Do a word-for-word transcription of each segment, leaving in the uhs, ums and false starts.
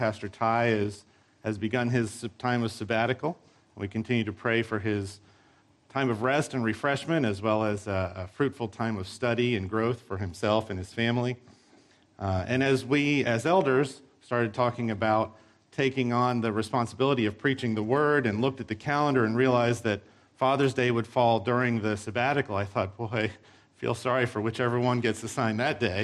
Pastor Ty is, has begun his time of sabbatical. We continue to pray for his time of rest and refreshment, as well as a, a fruitful time of study and growth for himself and his family. Uh, and as we, as elders, started talking about taking on the responsibility of preaching the word and looked at the calendar and realized that Father's Day would fall during the sabbatical, I thought, boy, I feel sorry for whichever one gets assigned that day.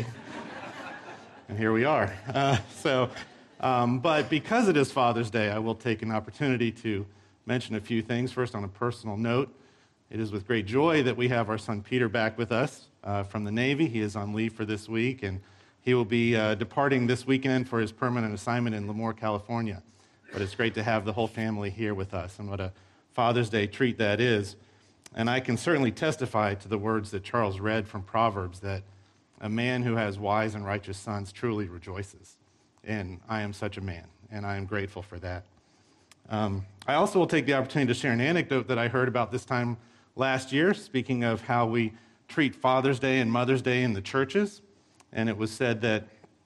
And here we are. Uh, so, um, but because it is Father's Day, I will take an opportunity to mention a few things. First, on a personal note, it is with great joy that we have our son Peter back with us uh, from the Navy. He is on leave for this week, and he will be uh, departing this weekend for his permanent assignment in Lemoore, California. But it's great to have the whole family here with us, and what a Father's Day treat that is. And I can certainly testify to the words that Charles read from Proverbs, that a man who has wise and righteous sons truly rejoices. And I am such a man, and I am grateful for that. Um, I also will take the opportunity to share an anecdote that I heard about this time last year, speaking of how we treat Father's Day and Mother's Day in the churches. And it was said that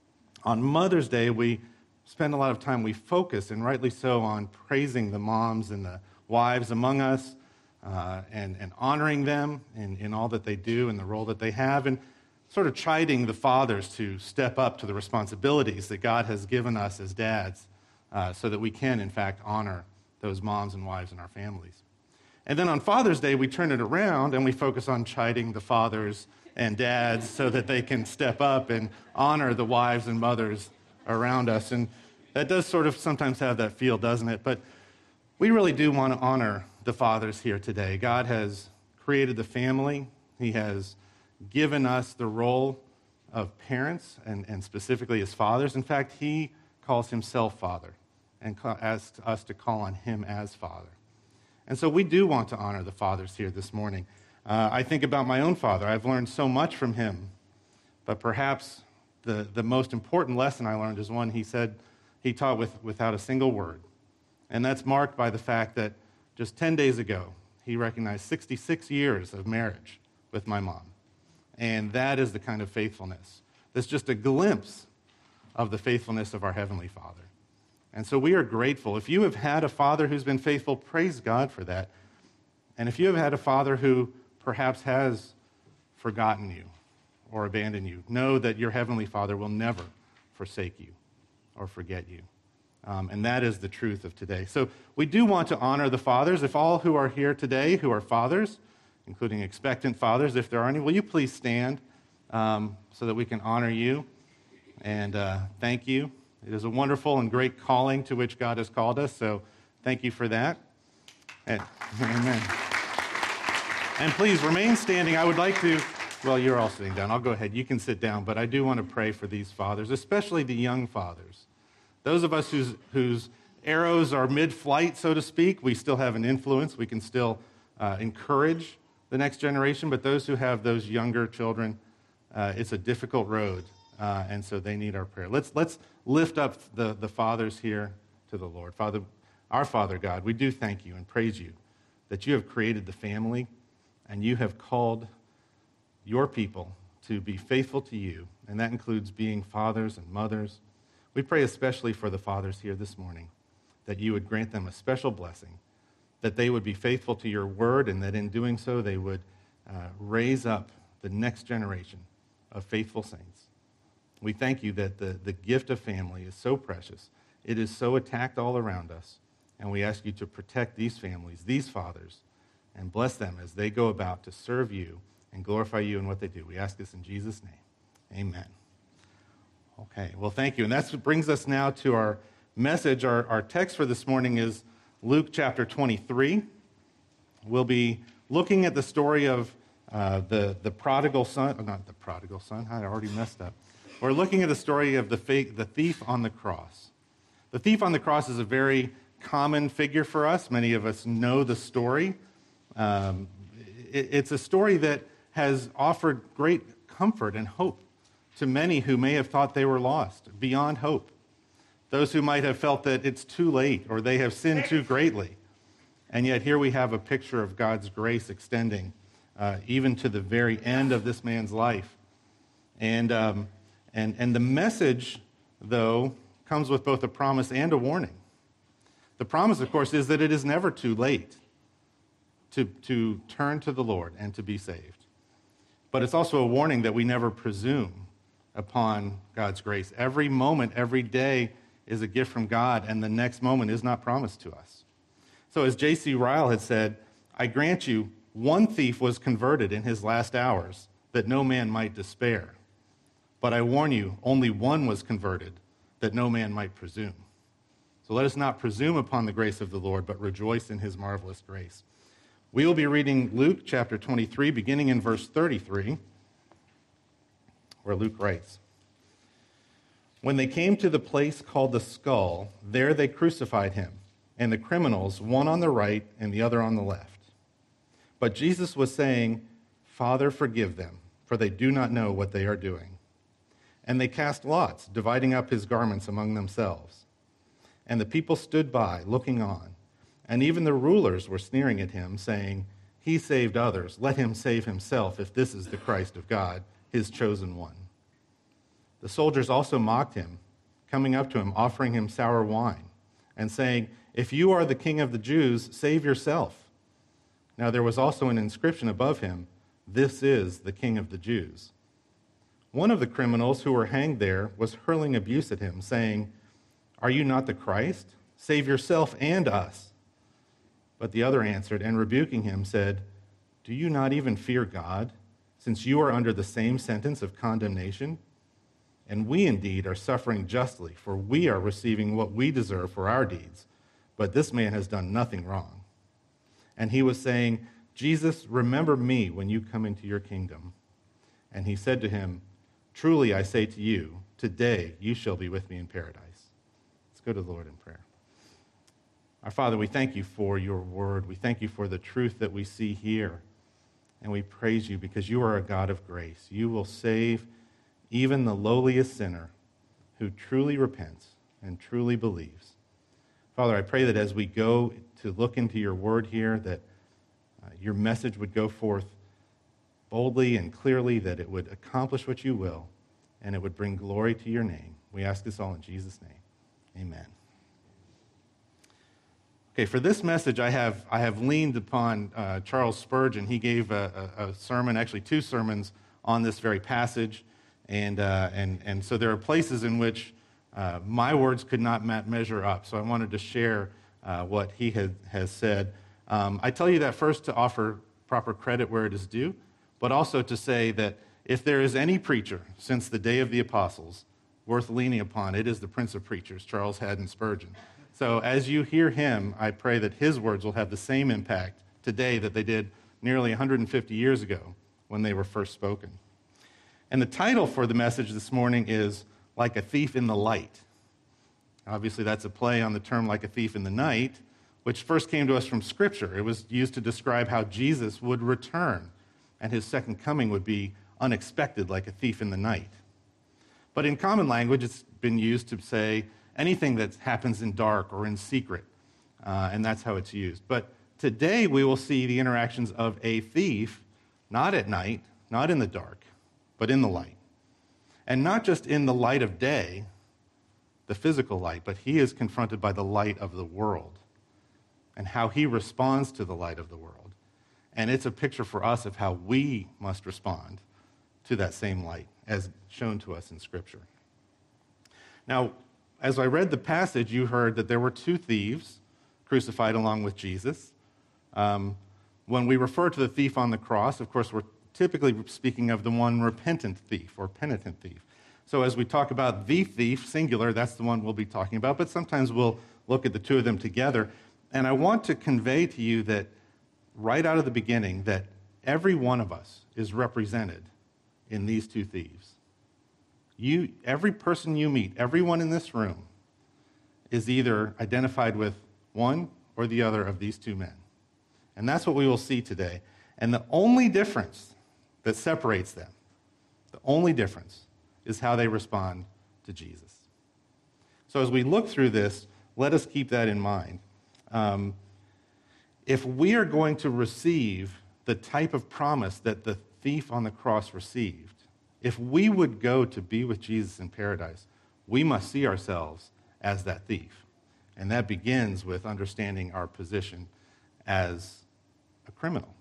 on Mother's Day, we spend a lot of time, we focus, and rightly so, on praising the moms and the wives among us, uh, and, and honoring them in, in all that they do and the role that they have, and sort of chiding the fathers to step up to the responsibilities that God has given us as dads, uh, so that we can, in fact, honor those moms and wives in our families. And then on Father's Day, we turn it around and we focus on chiding the fathers and dads so that they can step up and honor the wives and mothers around us. And that does sort of sometimes have that feel, doesn't it? But we really do want to honor the fathers here today. God has created the family. He has given us the role of parents, and, and specifically as fathers. In fact, he calls himself Father and asks us to call on him as Father. And so we do want to honor the fathers here this morning. Uh, I think about my own father. I've learned so much from him, but perhaps the, the most important lesson I learned is one he said he taught with, without a single word. And that's marked by the fact that just ten days ago, he recognized sixty-six years of marriage with my mom. And that is the kind of faithfulness. That's just a glimpse of the faithfulness of our Heavenly Father. And so we are grateful. If you have had a father who's been faithful, praise God for that. And if you have had a father who perhaps has forgotten you or abandoned you, know that your Heavenly Father will never forsake you or forget you. Um, and that is the truth of today. So we do want to honor the fathers. If all who are here today who are fathers, including expectant fathers, if there are any, will you please stand um, so that we can honor you and uh, thank you. It is a wonderful and great calling to which God has called us, so thank you for that. And, amen. And please remain standing. I would like to, well, you're all sitting down. I'll go ahead. You can sit down, but I do want to pray for these fathers, especially the young fathers. Those of us whose, whose arrows are mid-flight, so to speak, we still have an influence. We can still uh, encourage the next generation, but those who have those younger children, uh, it's a difficult road. Uh, and so they need our prayer. Let's let's lift up the, the fathers here to the Lord. Father, our Father God, we do thank you and praise you that you have created the family and you have called your people to be faithful to you, and that includes being fathers and mothers. We pray especially for the fathers here this morning, that you would grant them a special blessing, that they would be faithful to your word, and that in doing so they would uh, raise up the next generation of faithful saints. We thank you that the, the gift of family is so precious. It is so attacked all around us. And we ask you to protect these families, these fathers, and bless them as they go about to serve you and glorify you in what they do. We ask this in Jesus' name. Amen. Okay, well, thank you. And that's what brings us now to our message. Our, our text for this morning is Luke chapter twenty-three. We'll be looking at the story of uh, the, the prodigal son. Oh, not the prodigal son. I already messed up. We're looking at the story of the, fa- the thief on the cross. The thief on the cross is a very common figure for us. Many of us know the story. Um, it, it's a story that has offered great comfort and hope to many who may have thought they were lost, beyond hope. Those who might have felt that it's too late or they have sinned too greatly. And yet here we have a picture of God's grace extending uh, even to the very end of this man's life. And... Um, And, and the message, though, comes with both a promise and a warning. The promise, of course, is that it is never too late to, to turn to the Lord and to be saved. But it's also a warning that we never presume upon God's grace. Every moment, every day is a gift from God, and the next moment is not promised to us. So as J C Ryle had said, I grant you, one thief was converted in his last hours, that no man might despair. But I warn you, only one was converted, that no man might presume. So let us not presume upon the grace of the Lord, but rejoice in his marvelous grace. We will be reading Luke chapter twenty-three, beginning in verse thirty-three, where Luke writes, When they came to the place called the Skull, there they crucified him, and the criminals, one on the right and the other on the left. But Jesus was saying, Father, forgive them, for they do not know what they are doing. And they cast lots, dividing up his garments among themselves. And the people stood by, looking on. And even the rulers were sneering at him, saying, He saved others. Let him save himself, if this is the Christ of God, his chosen one. The soldiers also mocked him, coming up to him, offering him sour wine, and saying, If you are the king of the Jews, save yourself. Now there was also an inscription above him, This is the King of the Jews. One of the criminals who were hanged there was hurling abuse at him, saying, Are you not the Christ? Save yourself and us. But the other answered, and rebuking him, said, Do you not even fear God, since you are under the same sentence of condemnation? And we indeed are suffering justly, for we are receiving what we deserve for our deeds. But this man has done nothing wrong. And he was saying, Jesus, remember me when you come into your kingdom. And he said to him, Truly I say to you, today you shall be with me in paradise. Let's go to the Lord in prayer. Our Father, we thank you for your word. We thank you for the truth that we see here. And we praise you because you are a God of grace. You will save even the lowliest sinner who truly repents and truly believes. Father, I pray that as we go to look into your word here, that uh, your message would go forth boldly and clearly, that it would accomplish what you will, and it would bring glory to your name. We ask this all in Jesus' name. Amen. Okay, for this message, I have I have leaned upon uh, Charles Spurgeon. He gave a, a, a sermon, actually two sermons, on this very passage, and uh, and and so there are places in which uh, my words could not measure up. So I wanted to share uh, what he had, has said. Um, I tell you that first to offer proper credit where it is due, but also to say that if there is any preacher since the day of the apostles worth leaning upon, it is the Prince of Preachers, Charles Haddon Spurgeon. So as you hear him, I pray that his words will have the same impact today that they did nearly one hundred fifty years ago when they were first spoken. And the title for the message this morning is Like a Thief in the Light. Obviously, that's a play on the term like a thief in the night, which first came to us from Scripture. It was used to describe how Jesus would return, and his second coming would be unexpected, like a thief in the night. But in common language, it's been used to say anything that happens in dark or in secret, uh, and that's how it's used. But today we will see the interactions of a thief, not at night, not in the dark, but in the light. And not just in the light of day, the physical light, but he is confronted by the light of the world and how he responds to the light of the world. And it's a picture for us of how we must respond to that same light as shown to us in Scripture. Now, as I read the passage, you heard that there were two thieves crucified along with Jesus. Um, when we refer to the thief on the cross, of course, we're typically speaking of the one repentant thief or penitent thief. So as we talk about the thief, singular, that's the one we'll be talking about, but sometimes we'll look at the two of them together. And I want to convey to you that right out of the beginning, that every one of us is represented in these two thieves. You, every person you meet, everyone in this room is either identified with one or the other of these two men. And that's what we will see today. And the only difference that separates them, the only difference is how they respond to Jesus. So as we look through this, let us keep that in mind. Um, if we are going to receive the type of promise that the thief on the cross received, if we would go to be with Jesus in paradise, we must see ourselves as that thief. And that begins with understanding our position as a criminal.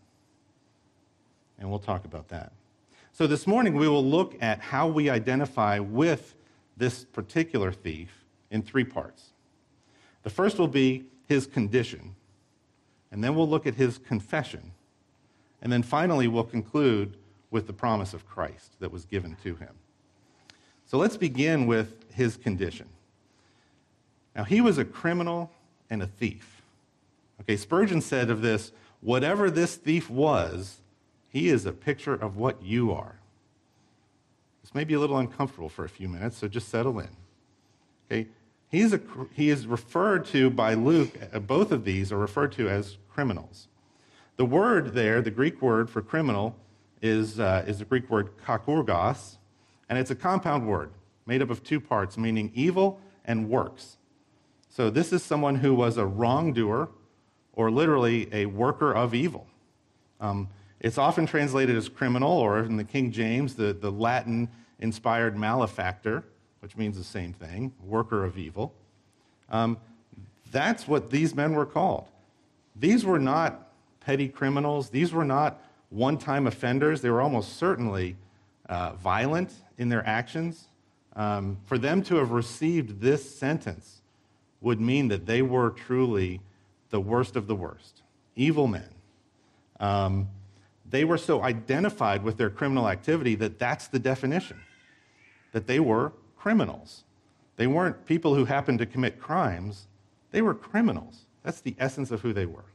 And we'll talk about that. So this morning we will look at how we identify with this particular thief in three parts. The first will be his condition, and then we'll look at his confession, and then finally we'll conclude with the promise of Christ that was given to him. So let's begin with his condition. Now, he was a criminal and a thief. Okay, Spurgeon said of this, whatever this thief was, he is a picture of what you are. This may be a little uncomfortable for a few minutes, so just settle in. Okay, he's a, he is referred to by Luke, both of these are referred to as criminals. The word there, the Greek word for criminal, is, uh, is the Greek word kakurgos, and it's a compound word made up of two parts, meaning evil and works. So this is someone who was a wrongdoer, or literally a worker of evil. Um, It's often translated as criminal, or in the King James, the, the Latin-inspired malefactor, which means the same thing, worker of evil. Um, that's what these men were called. These were not petty criminals. These were not one-time offenders. They were almost certainly uh, violent in their actions. Um, for them to have received this sentence would mean that they were truly the worst of the worst, evil men. Um, They were so identified with their criminal activity that that's the definition, that they were criminals. They weren't people who happened to commit crimes. They were criminals. That's the essence of who they were.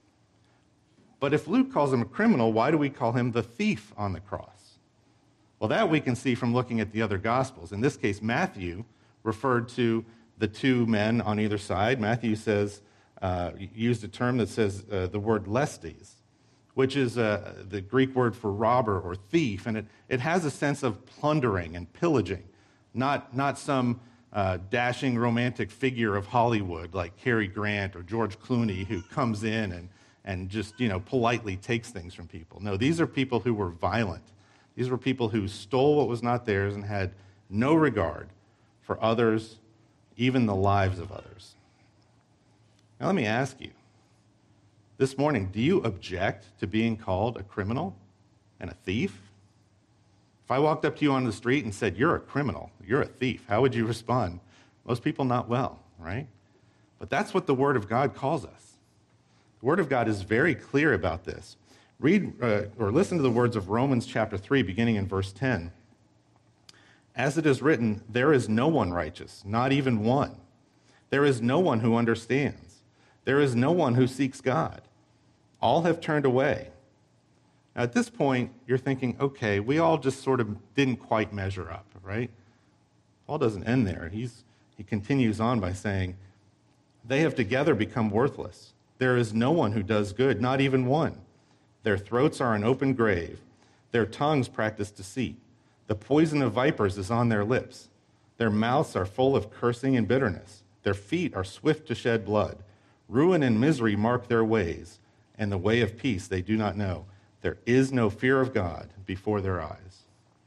But if Luke calls him a criminal, why do we call him the thief on the cross? Well, that we can see from looking at the other Gospels. In this case, Matthew referred to the two men on either side. Matthew says, uh, used a term that says uh, the word lestes, which is uh, the Greek word for robber or thief, and it, it has a sense of plundering and pillaging, not, not some uh, dashing romantic figure of Hollywood like Cary Grant or George Clooney who comes in and, and just, you know, politely takes things from people. No, these are people who were violent. These were people who stole what was not theirs and had no regard for others, even the lives of others. Now let me ask you, this morning, do you object to being called a criminal and a thief? If I walked up to you on the street and said, you're a criminal, you're a thief, how would you respond? Most people not well, right? But that's what the Word of God calls us. The Word of God is very clear about this. Read uh, or listen to the words of Romans chapter three, beginning in verse ten. As it is written, there is no one righteous, not even one. There is no one who understands. There is no one who seeks God. All have turned away. Now, at this point, you're thinking, okay, we all just sort of didn't quite measure up, right? Paul doesn't end there. He's, he continues on by saying, they have together become worthless. There is no one who does good, not even one. Their throats are an open grave. Their tongues practice deceit. The poison of vipers is on their lips. Their mouths are full of cursing and bitterness. Their feet are swift to shed blood. Ruin and misery mark their ways, and the way of peace they do not know. There is no fear of God before their eyes.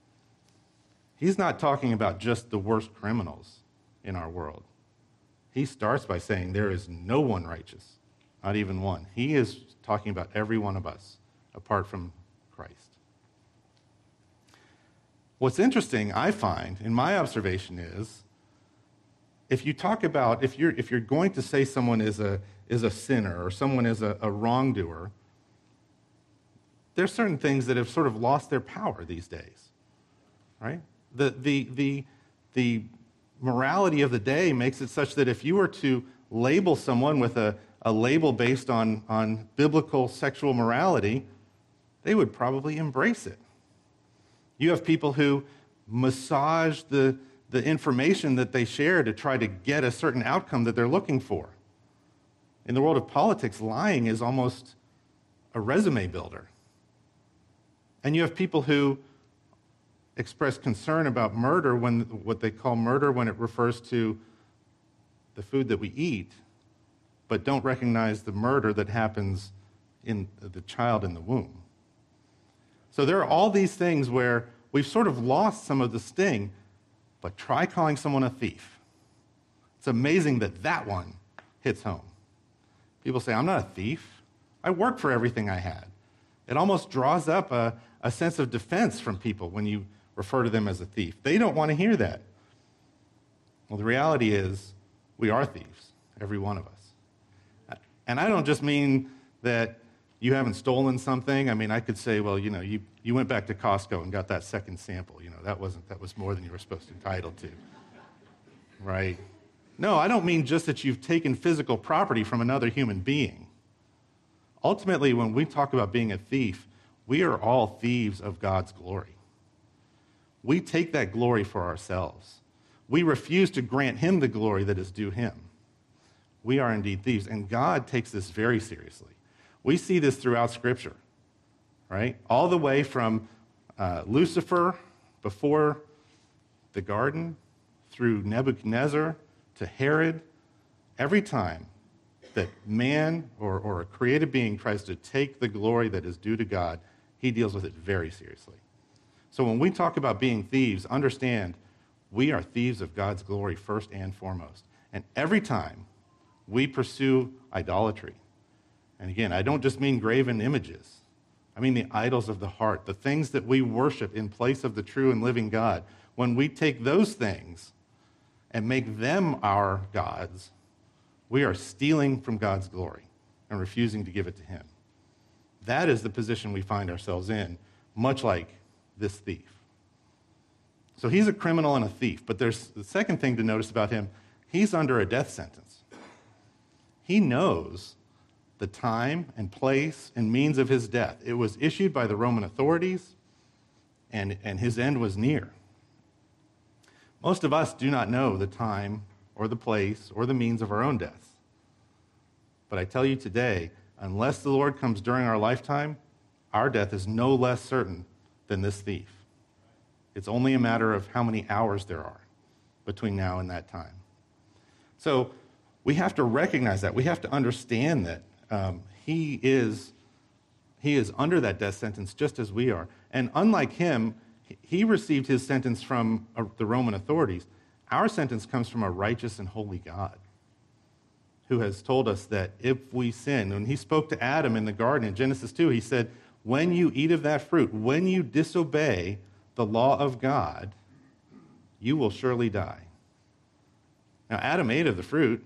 He's not talking about just the worst criminals in our world. He starts by saying there is no one righteous, not even one. He is talking about every one of us apart from Christ. What's interesting, I find, in my observation is, if you talk about, if you're, if you're going to say someone is a, is a sinner or someone is a, a wrongdoer, there's certain things that have sort of lost their power these days, right? The, the, the, the morality of the day makes it such that if you were to label someone with a, a label based on, on biblical sexual morality, they would probably embrace it. You have people who massage the the information that they share to try to get a certain outcome that they're looking for. In the world of politics, lying is almost a resume builder. And you have people who express concern about murder, when what they call murder when it refers to the food that we eat, but don't recognize the murder that happens in the child in the womb. So there are all these things where we've sort of lost some of the sting. But try calling someone a thief. It's amazing that that one hits home. People say, I'm not a thief. I worked for everything I had. It almost draws up a, a sense of defense from people when you refer to them as a thief. They don't want to hear that. Well, the reality is we are thieves, every one of us. And I don't just mean that you haven't stolen something. I mean, I could say, well, you know, you, you went back to Costco and got that second sample. You know, that wasn't that was more than you were supposed to be entitled to. Right? No, I don't mean just that you've taken physical property from another human being. Ultimately, when we talk about being a thief, we are all thieves of God's glory. We take that glory for ourselves. We refuse to grant him the glory that is due him. We are indeed thieves, and God takes this very seriously. We see this throughout Scripture, right? All the way from uh, Lucifer before the garden, through Nebuchadnezzar to Herod. Every time that man or, or a created being tries to take the glory that is due to God, he deals with it very seriously. So when we talk about being thieves, understand we are thieves of God's glory first and foremost. And every time we pursue idolatry, and again, I don't just mean graven images. I mean the idols of the heart, the things that we worship in place of the true and living God. When we take those things and make them our gods, we are stealing from God's glory and refusing to give it to him. That is the position we find ourselves in, much like this thief. So he's a criminal and a thief, but there's the second thing to notice about him. He's under a death sentence. He knows the time and place and means of his death. It was issued by the Roman authorities, and, and his end was near. Most of us do not know the time or the place or the means of our own deaths. But I tell you today, unless the Lord comes during our lifetime, our death is no less certain than this thief. It's only a matter of how many hours there are between now and that time. So we have to recognize that. We have to understand that um, he is, he is under that death sentence just as we are. And unlike him, he received his sentence from uh, the Roman authorities. Our sentence comes from a righteous and holy God who has told us that if we sin, when he spoke to Adam in the garden in Genesis two, he said, when you eat of that fruit, when you disobey the law of God, you will surely die. Now, Adam ate of the fruit.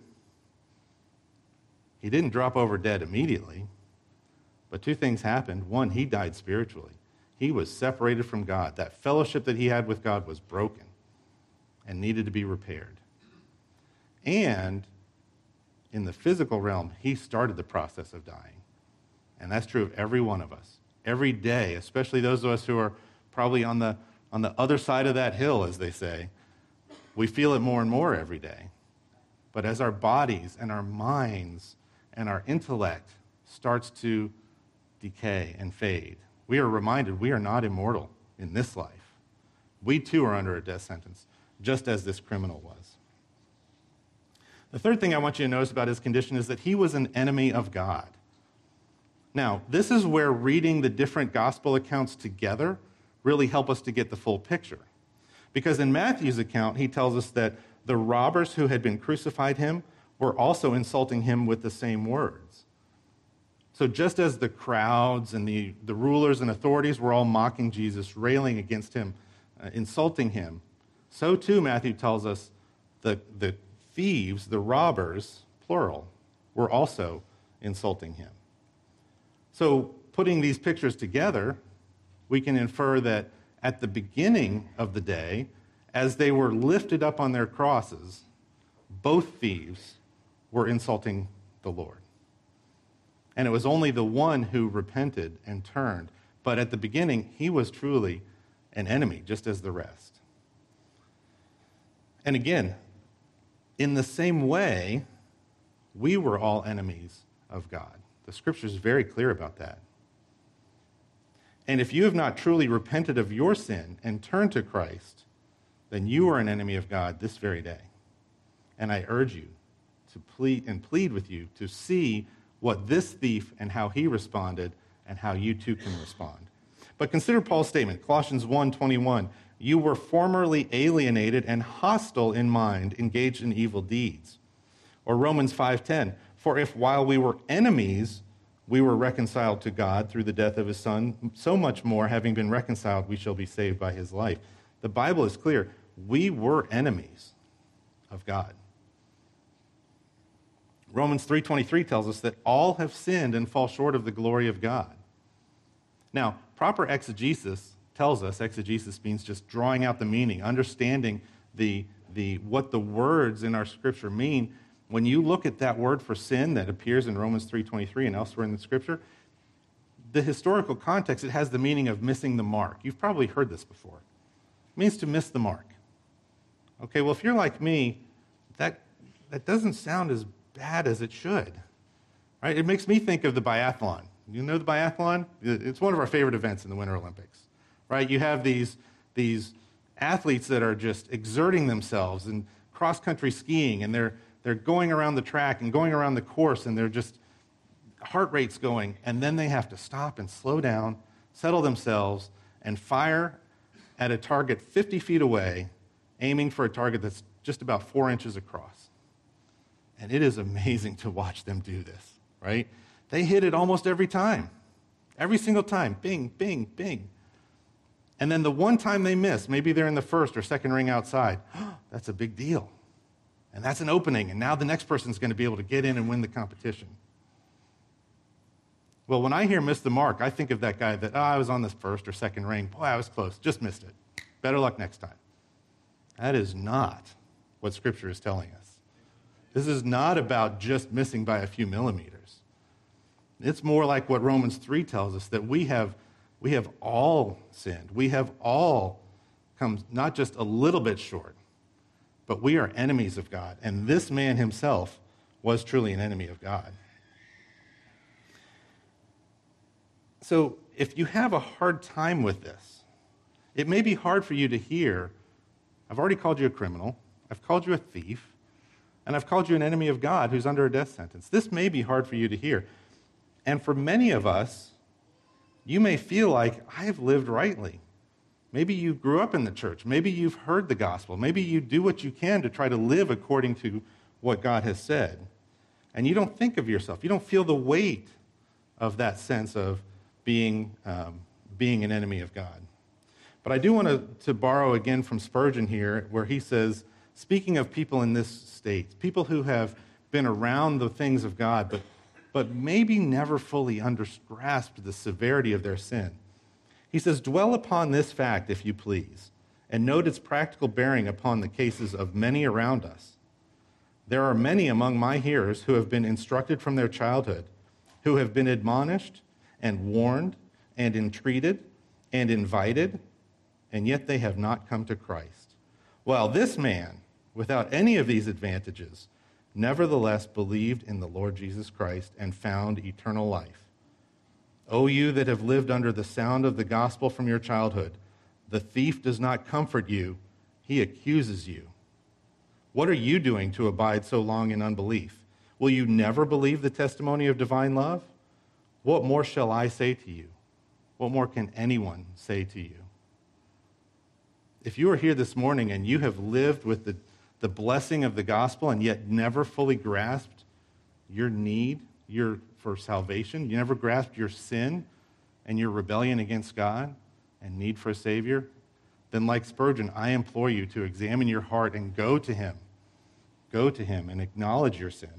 He didn't drop over dead immediately, but two things happened. One, he died spiritually. He was separated from God. That fellowship that he had with God was broken and needed to be repaired. And in the physical realm, he started the process of dying. And that's true of every one of us. Every day, especially those of us who are probably on the, on the other side of that hill, as they say, we feel it more and more every day. But as our bodies and our minds and our intellect starts to decay and fade, we are reminded we are not immortal in this life. We too are under a death sentence, just as this criminal was. The third thing I want you to notice about his condition is that he was an enemy of God. Now, this is where reading the different gospel accounts together really help us to get the full picture. Because in Matthew's account, he tells us that the robbers who had been crucified him were also insulting him with the same words. So just as the crowds and the, the rulers and authorities were all mocking Jesus, railing against him, uh, insulting him, so too, Matthew tells us, the, the thieves, the robbers, plural, were also insulting him. So putting these pictures together, we can infer that at the beginning of the day, as they were lifted up on their crosses, both thieves were insulting the Lord. And it was only the one who repented and turned. But at the beginning, he was truly an enemy, just as the rest. And again, in the same way, we were all enemies of God. The scripture is very clear about that. And if you have not truly repented of your sin and turned to Christ, then you are an enemy of God this very day. And I urge you to plead and plead with you to see what this thief and how he responded and how you too can respond. But consider Paul's statement, Colossians one twenty-one. You were formerly alienated and hostile in mind, engaged in evil deeds. Or Romans five ten, for if while we were enemies, we were reconciled to God through the death of his Son, so much more, having been reconciled, we shall be saved by his life. The Bible is clear. We were enemies of God. Romans three twenty-three tells us that all have sinned and fall short of the glory of God. Now, proper exegesis tells us, exegesis means just drawing out the meaning, understanding the, the, what the words in our Scripture mean. When you look at that word for sin that appears in Romans three twenty-three and elsewhere in the Scripture, the historical context, it has the meaning of missing the mark. You've probably heard this before. It means to miss the mark. Okay, well, if you're like me, that, that doesn't sound as bad as it should. Right? It makes me think of the biathlon. You know the biathlon? It's one of our favorite events in the Winter Olympics. Right? You have these, these athletes that are just exerting themselves in cross-country skiing, and they're, they're going around the track and going around the course, and they're just, heart rate's going, and then they have to stop and slow down, settle themselves, and fire at a target fifty feet away, aiming for a target that's just about four inches across. And it is amazing to watch them do this, right? They hit it almost every time. Every single time. Bing, bing, bing. And then the one time they miss, maybe they're in the first or second ring outside, that's a big deal. And that's an opening, and now the next person's going to be able to get in and win the competition. Well, when I hear miss the mark, I think of that guy that, oh, I was on this first or second ring. Boy, I was close. Just missed it. Better luck next time. That is not what Scripture is telling us. This is not about just missing by a few millimeters. It's more like what Romans three tells us, that we have, we have all sinned. We have all come not just a little bit short, but we are enemies of God. And this man himself was truly an enemy of God. So if you have a hard time with this, it may be hard for you to hear, I've already called you a criminal, I've called you a thief, and I've called you an enemy of God who's under a death sentence. This may be hard for you to hear. And for many of us, you may feel like, I have lived rightly. Maybe you grew up in the church. Maybe you've heard the gospel. Maybe you do what you can to try to live according to what God has said. And you don't think of yourself. You don't feel the weight of that sense of being, um, being an enemy of God. But I do want to, to borrow again from Spurgeon here, where he says, speaking of people in this state, people who have been around the things of God, but, but maybe never fully under, grasped the severity of their sin. He says, dwell upon this fact, if you please, and note its practical bearing upon the cases of many around us. There are many among my hearers who have been instructed from their childhood, who have been admonished and warned and entreated and invited, and yet they have not come to Christ. While this man, without any of these advantages, nevertheless believed in the Lord Jesus Christ and found eternal life. O you that have lived under the sound of the gospel from your childhood, the thief does not comfort you, he accuses you. What are you doing to abide so long in unbelief? Will you never believe the testimony of divine love? What more shall I say to you? What more can anyone say to you? If you are here this morning and you have lived with the, the blessing of the gospel and yet never fully grasped your need your, for salvation, you never grasped your sin and your rebellion against God and need for a Savior, then like Spurgeon, I implore you to examine your heart and go to Him. Go to Him and acknowledge your sin.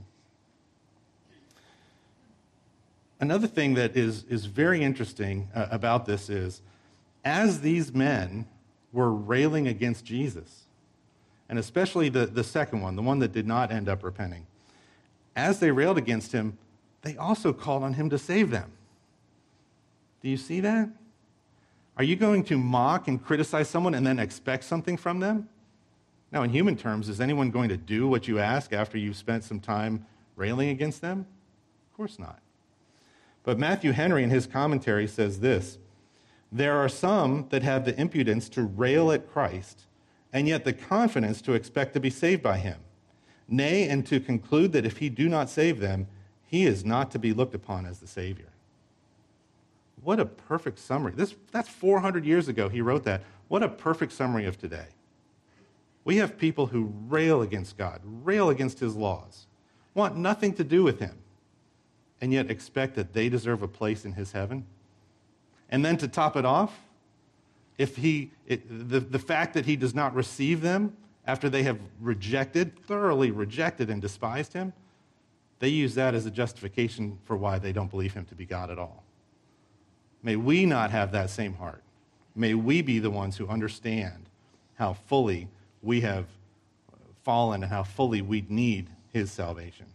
Another thing that is, is very interesting uh, about this is, as these men were railing against Jesus, and especially the, the second one, the one that did not end up repenting, as they railed against him, they also called on him to save them. Do you see that? Are you going to mock and criticize someone and then expect something from them? Now, in human terms, is anyone going to do what you ask after you've spent some time railing against them? Of course not. But Matthew Henry, in his commentary, says this: there are some that have the impudence to rail at Christ, and yet the confidence to expect to be saved by him. Nay, and to conclude that if he do not save them, he is not to be looked upon as the Savior. What a perfect summary. This, that's four hundred years ago he wrote that. what a perfect summary of today. We have people who rail against God, rail against his laws, want nothing to do with him, and yet expect that they deserve a place in his heaven. And then to top it off, if he, it, the, the fact that he does not receive them after they have rejected, thoroughly rejected and despised him, they use that as a justification for why they don't believe him to be God at all. May we not have that same heart. May we be the ones who understand how fully we have fallen and how fully we need his salvation.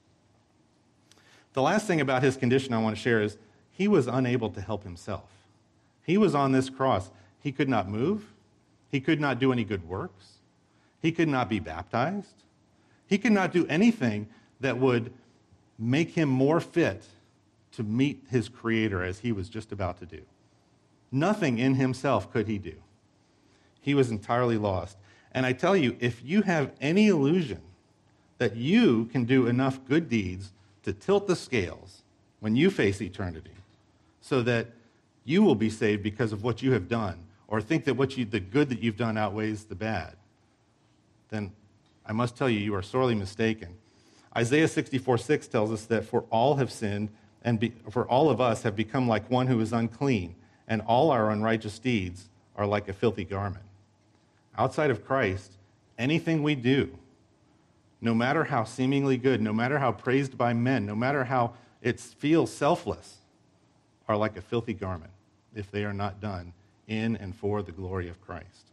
The last thing about his condition I want to share is he was unable to help himself. He was on this cross. He could not move. He could not do any good works. He could not be baptized. He could not do anything that would make him more fit to meet his Creator as he was just about to do. Nothing in himself could he do. He was entirely lost. And I tell you, if you have any illusion that you can do enough good deeds to tilt the scales when you face eternity so that you will be saved because of what you have done, or think that what you, the good that you've done outweighs the bad, then I must tell you, you are sorely mistaken. Isaiah sixty-four six tells us that for all have sinned, and be, for all of us have become like one who is unclean, and all our unrighteous deeds are like a filthy garment. Outside of Christ, anything we do, no matter how seemingly good, no matter how praised by men, no matter how it feels selfless, are like a filthy garment if they are not done in and for the glory of Christ.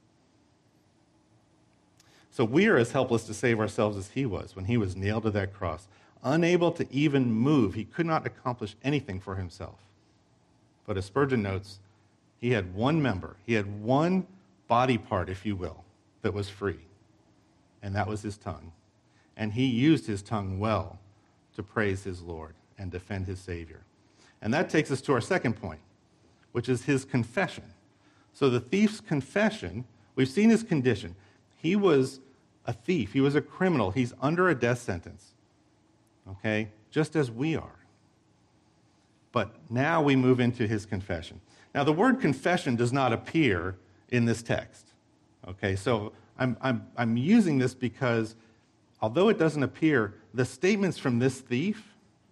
So we are as helpless to save ourselves as he was when he was nailed to that cross, unable to even move. He could not accomplish anything for himself. But as Spurgeon notes, he had one member, he had one body part, if you will, that was free, and that was his tongue. And he used his tongue well to praise his Lord and defend his Savior. And that takes us to our second point, which is his confession. So the thief's confession, we've seen his condition. He was a thief. He was a criminal. He's under a death sentence, okay, just as we are. But now we move into his confession. Now, the word confession does not appear in this text, okay? So I'm, I'm, I'm using this because although it doesn't appear, the statements from this thief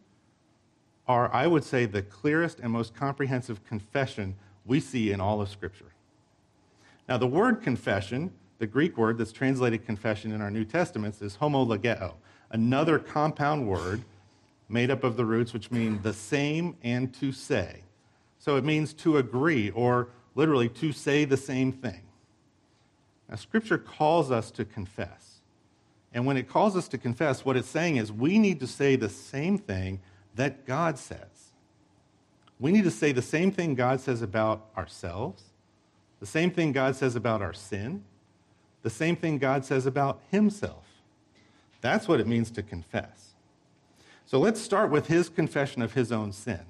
are, I would say, the clearest and most comprehensive confession we see in all of Scripture. Now, the word confession, the Greek word that's translated confession in our New Testaments, is homologeo, another compound word made up of the roots which mean the same and to say. So it means to agree, or literally to say the same thing. Now, Scripture calls us to confess. And when it calls us to confess, what it's saying is we need to say the same thing that God says. We need to say the same thing God says about ourselves, the same thing God says about our sin, the same thing God says about himself. That's what it means to confess. So let's start with his confession of his own sin.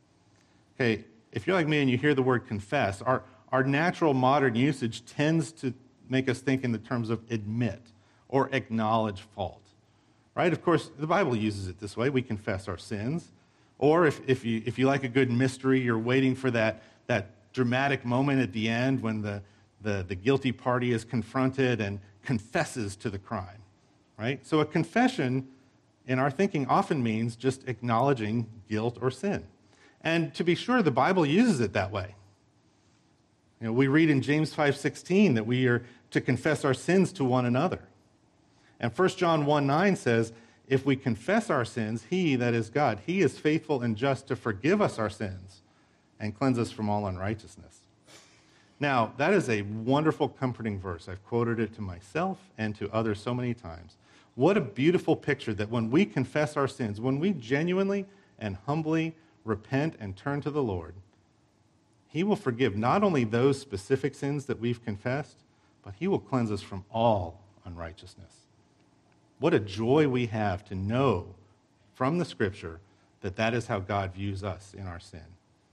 Okay, if you're like me and you hear the word confess, our, our natural modern usage tends to make us think in the terms of admit or acknowledge fault, right? Of course, the Bible uses it this way. We confess our sins. Or if, if, you, if you like a good mystery, you're waiting for that, that dramatic moment at the end when the, the, the guilty party is confronted and confesses to the crime, right? So a confession in our thinking often means just acknowledging guilt or sin. And to be sure, the Bible uses it that way. You know, we read in James five sixteen that we are to confess our sins to one another. And First John one nine says, if we confess our sins, he, that is God, he is faithful and just to forgive us our sins and cleanse us from all unrighteousness. Now, that is a wonderful, comforting verse. I've quoted it to myself and to others so many times. What a beautiful picture that when we confess our sins, when we genuinely and humbly repent and turn to the Lord, he will forgive not only those specific sins that we've confessed, but he will cleanse us from all unrighteousness. What a joy we have to know from the Scripture that that is how God views us in our sin.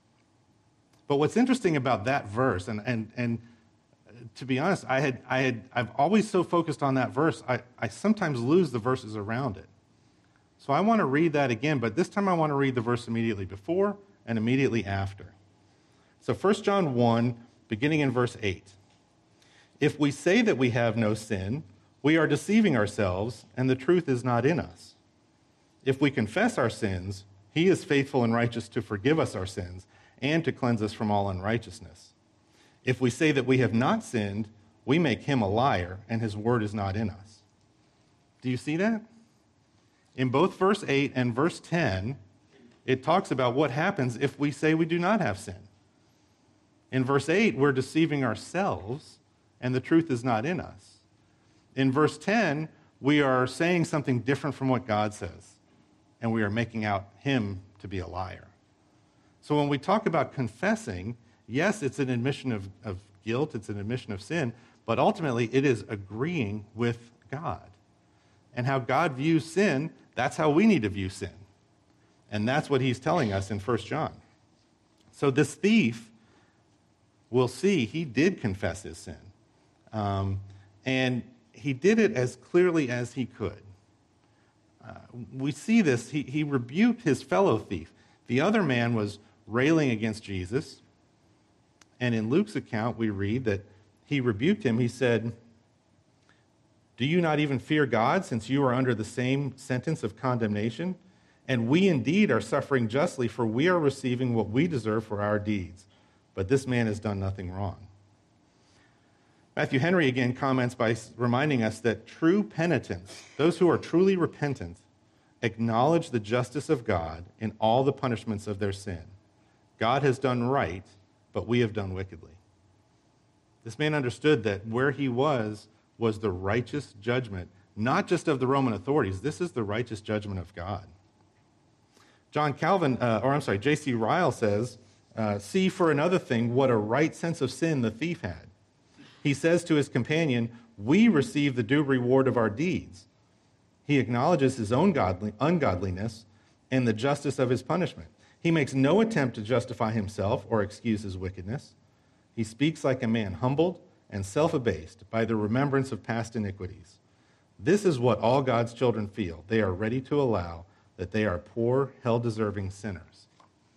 But what's interesting about that verse, and and and to be honest, I had I had I've always so focused on that verse, I, I sometimes lose the verses around it. So I want to read that again, but this time I want to read the verse immediately before and immediately after. So First John one, beginning in verse eight. If we say that we have no sin, we are deceiving ourselves, and the truth is not in us. If we confess our sins, he is faithful and righteous to forgive us our sins and to cleanse us from all unrighteousness. If we say that we have not sinned, we make him a liar, and his word is not in us. Do you see that? In both verse eight and verse ten, it talks about what happens if we say we do not have sin. In verse eight, we're deceiving ourselves, and the truth is not in us. In verse ten, we are saying something different from what God says, and we are making out him to be a liar. So when we talk about confessing, yes, it's an admission of, of guilt, it's an admission of sin, but ultimately it is agreeing with God. And how God views sin, that's how we need to view sin. And that's what he's telling us in First John. So this thief, we'll see, he did confess his sin. Um, and he did it as clearly as he could. Uh, we see this, he, he rebuked his fellow thief. The other man was railing against Jesus. And in Luke's account, we read that he rebuked him. He said, "Do you not even fear God, since you are under the same sentence of condemnation? And we indeed are suffering justly, for we are receiving what we deserve for our deeds. But this man has done nothing wrong." Matthew Henry again comments by reminding us that true penitents, those who are truly repentant, acknowledge the justice of God in all the punishments of their sin. God has done right, but we have done wickedly. This man understood that where he was was the righteous judgment, not just of the Roman authorities. This is the righteous judgment of God. John Calvin, uh, or I'm sorry, J C Ryle says, uh, "See for another thing what a right sense of sin the thief had. He says to his companion, 'We receive the due reward of our deeds.' He acknowledges his own godly, ungodliness and the justice of his punishment. He makes no attempt to justify himself or excuse his wickedness. He speaks like a man humbled and self-abased by the remembrance of past iniquities. This is what all God's children feel. They are ready to allow that they are poor, hell-deserving sinners."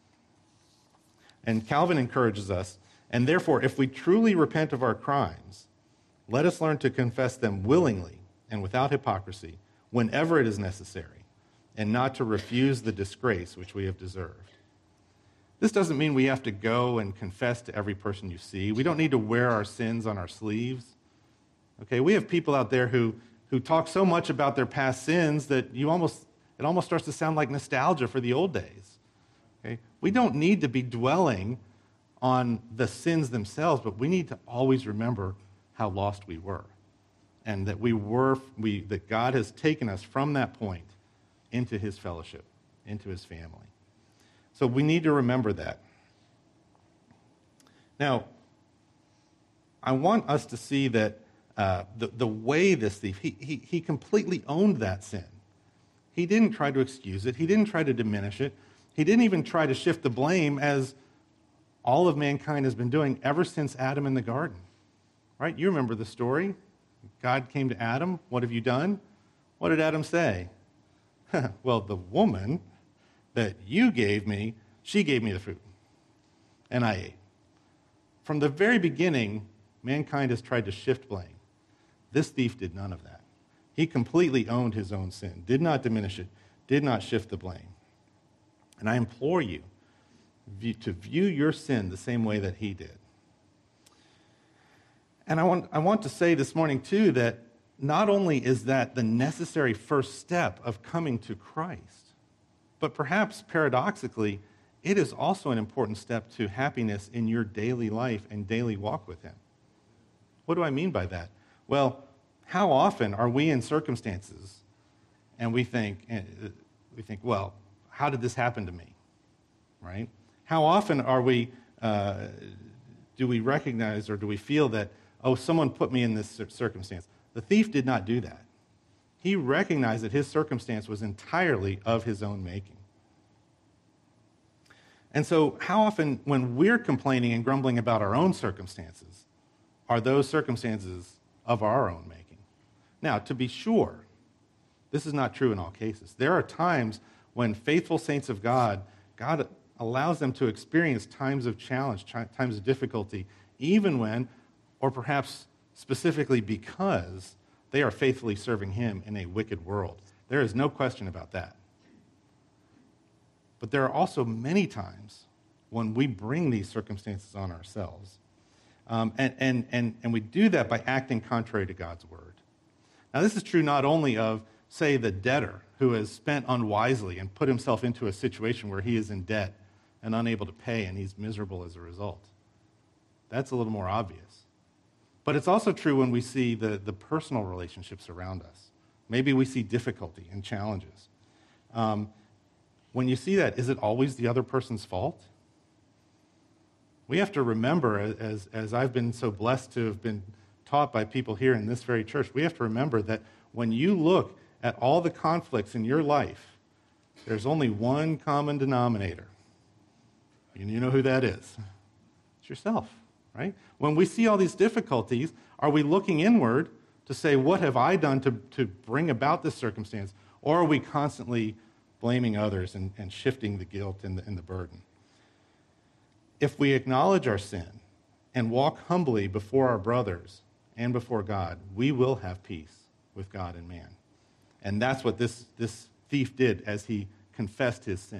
And Calvin encourages us, "And therefore, if we truly repent of our crimes, let us learn to confess them willingly and without hypocrisy whenever it is necessary, and not to refuse the disgrace which we have deserved." This doesn't mean we have to go and confess to every person you see. We don't need to wear our sins on our sleeves. Okay, we have people out there who, who talk so much about their past sins that you almost it almost starts to sound like nostalgia for the old days. Okay? We don't need to be dwelling on the sins themselves, but we need to always remember how lost we were, and that we were we that God has taken us from that point into his fellowship, into his family. So we need to remember that. Now, I want us to see that uh, the, the way this thief, he, he, he completely owned that sin. He didn't try to excuse it. He didn't try to diminish it. He didn't even try to shift the blame, as all of mankind has been doing ever since Adam in the garden. Right? You remember the story. God came to Adam. "What have you done?" What did Adam say? "Well, the woman that you gave me, she gave me the fruit, and I ate." From the very beginning, mankind has tried to shift blame. This thief did none of that. He completely owned his own sin, did not diminish it, did not shift the blame. And I implore you to view your sin the same way that he did. And I want, I want to say this morning, too, that not only is that the necessary first step of coming to Christ, but perhaps paradoxically, it is also an important step to happiness in your daily life and daily walk with him. What do I mean by that? Well, how often are we in circumstances and we think, we think, well, how did this happen to me? Right? How often are we, uh, do we recognize or do we feel that, oh, someone put me in this circumstance? The thief did not do that. He recognized that his circumstance was entirely of his own making. And so how often when we're complaining and grumbling about our own circumstances, are those circumstances of our own making? Now, to be sure, this is not true in all cases. There are times when faithful saints of God, God allows them to experience times of challenge, times of difficulty even when, or perhaps specifically because, they are faithfully serving him in a wicked world. There is no question about that. But there are also many times when we bring these circumstances on ourselves. Um, and, and, and, and we do that by acting contrary to God's word. Now, this is true not only of, say, the debtor who has spent unwisely and put himself into a situation where he is in debt and unable to pay, and he's miserable as a result. That's a little more obvious. But it's also true when we see the, the personal relationships around us. Maybe we see difficulty and challenges. Um, when you see that, is it always the other person's fault? We have to remember, as, as I've been so blessed to have been taught by people here in this very church, we have to remember that when you look at all the conflicts in your life, there's only one common denominator. And you know who that is. It's yourself, right? When we see all these difficulties, are we looking inward to say, what have I done to, to bring about this circumstance? Or are we constantly blaming others and, and shifting the guilt and the, and the burden? If we acknowledge our sin and walk humbly before our brothers and before God, we will have peace with God and man. And that's what this, this thief did as he confessed his sin.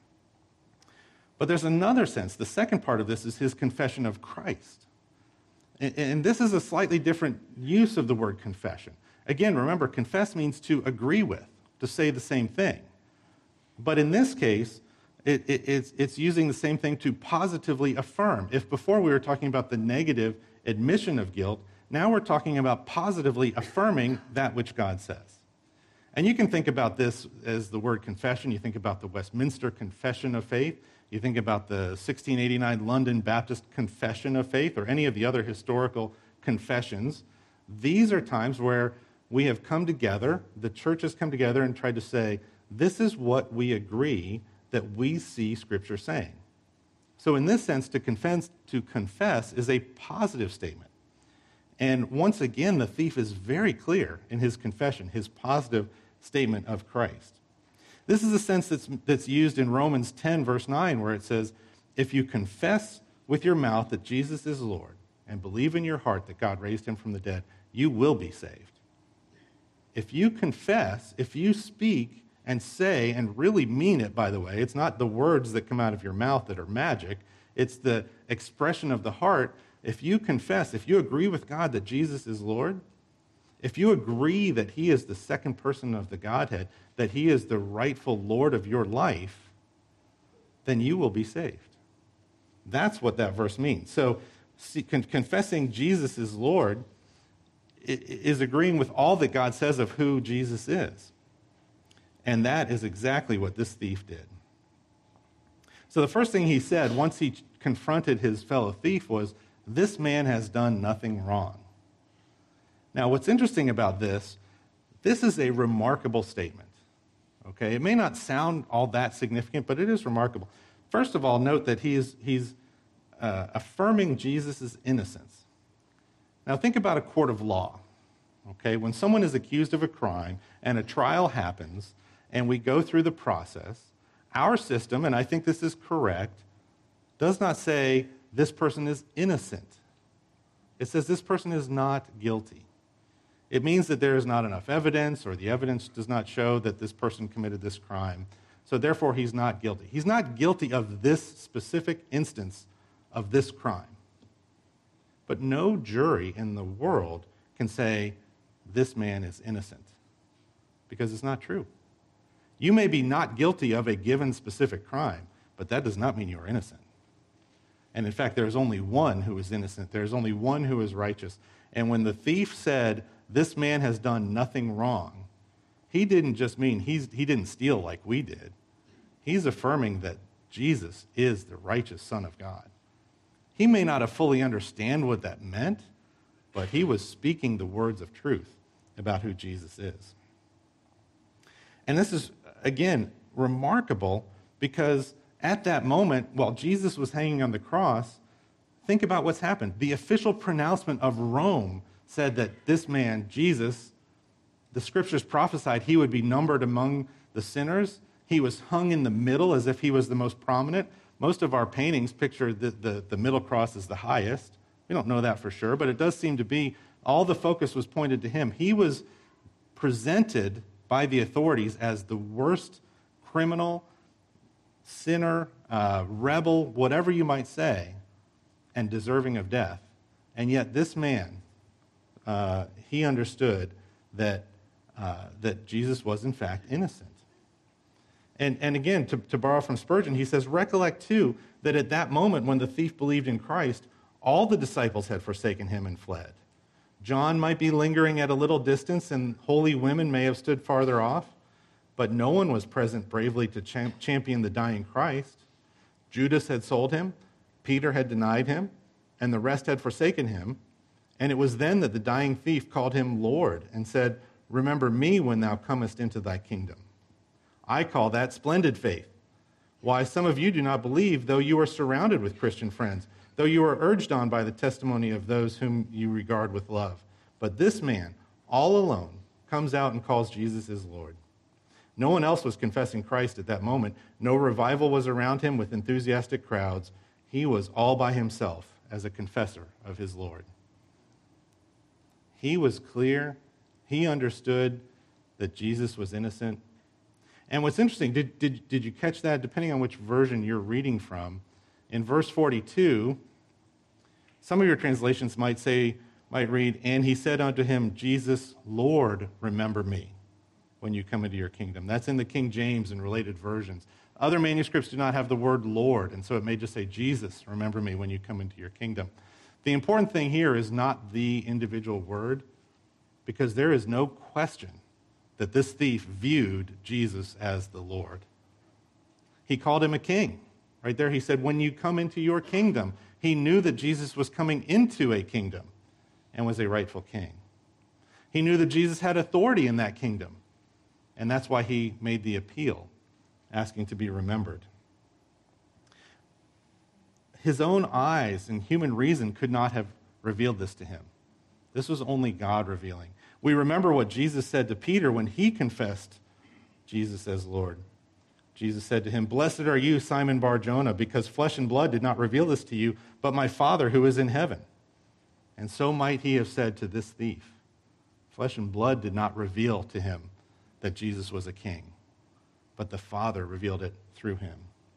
But there's another sense. The second part of this is his confession of Christ. And, and this is a slightly different use of the word confession. Again, remember, confess means to agree with, to say the same thing. But in this case, it, it, it's, it's using the same thing to positively affirm. If before we were talking about the negative admission of guilt, now we're talking about positively affirming that which God says. And you can think about this as the word confession. You think about the Westminster Confession of Faith. You think about the sixteen eighty-nine London Baptist Confession of Faith, or any of the other historical confessions. These are times where we have come together, the church has come together and tried to say, this is what we agree that we see Scripture saying. So in this sense, to confess, to confess is a positive statement. And once again, the thief is very clear in his confession, his positive statement of Christ. This is a sense that's, that's used in Romans ten, verse nine, where it says, if you confess with your mouth that Jesus is Lord and believe in your heart that God raised him from the dead, you will be saved. If you confess, if you speak and say, and really mean it, by the way, it's not the words that come out of your mouth that are magic, it's the expression of the heart. If you confess, if you agree with God that Jesus is Lord, if you agree that he is the second person of the Godhead, that he is the rightful Lord of your life, then you will be saved. That's what that verse means. So see, con- confessing Jesus is Lord is agreeing with all that God says of who Jesus is. And that is exactly what this thief did. So the first thing he said once he confronted his fellow thief was, this man has done nothing wrong. Now, what's interesting about this, this is a remarkable statement. Okay, it may not sound all that significant, but it is remarkable. First of all, note that he is, he's uh, affirming Jesus' innocence. Now, think about a court of law. Okay, when someone is accused of a crime and a trial happens and we go through the process, our system, and I think this is correct, does not say this person is innocent. It says this person is not guilty. It means that there is not enough evidence, or the evidence does not show that this person committed this crime. So therefore, he's not guilty. He's not guilty of this specific instance of this crime. But no jury in the world can say this man is innocent, because it's not true. You may be not guilty of a given specific crime, but that does not mean you're innocent. And in fact, there is only one who is innocent. There is only one who is righteous. And when the thief said, this man has done nothing wrong, he didn't just mean he's, he didn't steal like we did. He's affirming that Jesus is the righteous Son of God. He may not have fully understand what that meant, but he was speaking the words of truth about who Jesus is. And this is, again, remarkable because at that moment, while Jesus was hanging on the cross, think about what's happened. The official pronouncement of Rome said that this man, Jesus, the scriptures prophesied he would be numbered among the sinners. He was hung in the middle as if he was the most prominent. Most of our paintings picture the, the, the middle cross as the highest, We don't know that for sure, but it does seem to be all the focus was pointed to him. He was presented by the authorities as the worst criminal, sinner, uh, rebel, whatever you might say, and deserving of death. And yet this man, uh, he understood that, uh, that Jesus was in fact innocent. And, and again, to, to borrow from Spurgeon, he says, recollect too that at that moment when the thief believed in Christ, all the disciples had forsaken him and fled. John might be lingering at a little distance, and holy women may have stood farther off, but no one was present bravely to champ- champion the dying Christ. Judas had sold him, Peter had denied him, and the rest had forsaken him. And it was then that the dying thief called him Lord and said, remember me when thou comest into thy kingdom. I call that splendid faith. Why, some of you do not believe, though you are surrounded with Christian friends, though you are urged on by the testimony of those whom you regard with love. But this man, all alone, comes out and calls Jesus his Lord. No one else was confessing Christ at that moment. No revival was around him with enthusiastic crowds. He was all by himself as a confessor of his Lord. He was clear. He understood that Jesus was innocent. And what's interesting, did, did, did you catch that? Depending on which version you're reading from, in verse forty-two, some of your translations might say, might read, and he said unto him, Jesus, Lord, remember me when you come into your kingdom. That's in the King James and related versions. Other manuscripts do not have the word Lord, and so it may just say, Jesus, remember me when you come into your kingdom. The important thing here is not the individual word, because there is no question that this thief viewed Jesus as the Lord. He called him a king. Right there he said, when you come into your kingdom. He knew that Jesus was coming into a kingdom and was a rightful king. He knew that Jesus had authority in that kingdom, and that's why he made the appeal, asking to be remembered. His own eyes and human reason could not have revealed this to him. This was only God revealing. We remember what Jesus said to Peter when he confessed Jesus as Lord. Jesus said to him, blessed are you, Simon Bar-Jonah, because flesh and blood did not reveal this to you, but my Father who is in heaven. And so might he have said to this thief, flesh and blood did not reveal to him that Jesus was a king, but the Father revealed it through him.